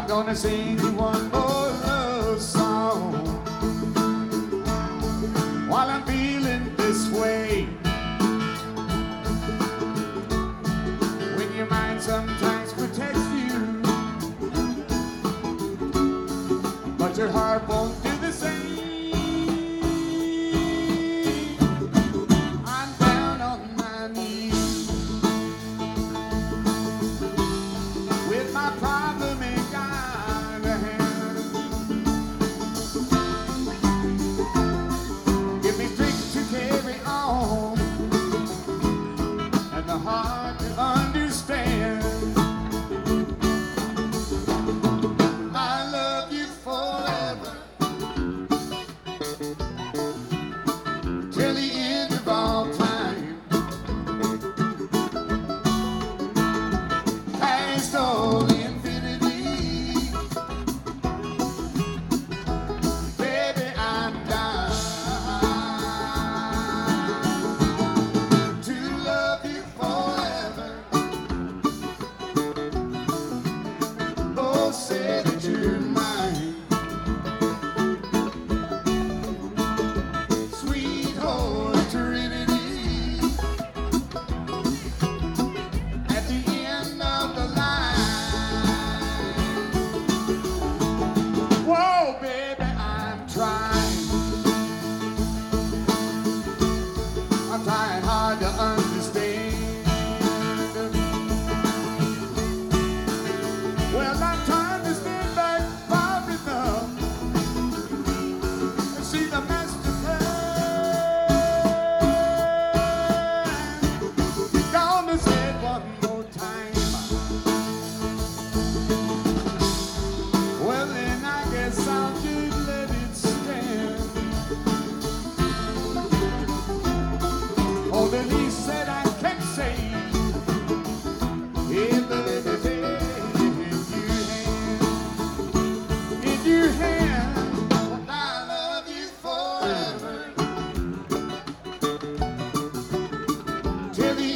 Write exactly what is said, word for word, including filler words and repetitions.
I'm gonna sing you one more love song while I'm feeling this way. When your mind sometimes protects you, but your heart won't do the same. I'm down on my knees with my problem in kind of hand. Give me strength to carry on and the heart to understand. I love you forever till the end of all time. Past all infinity, baby, I'm down to love you forever. Oh, say that you're mine, sweet Holy Trinity, at the end of the line. Whoa, baby, I'm trying. I'm trying hard to understand. Well, I'm trying to stand back far enough and see the master plan. Gonna say it one more time. Well, then I guess I'll just let it stand. Oh, the least that I can say is that it's in your hand. In your hand, I love you forever till the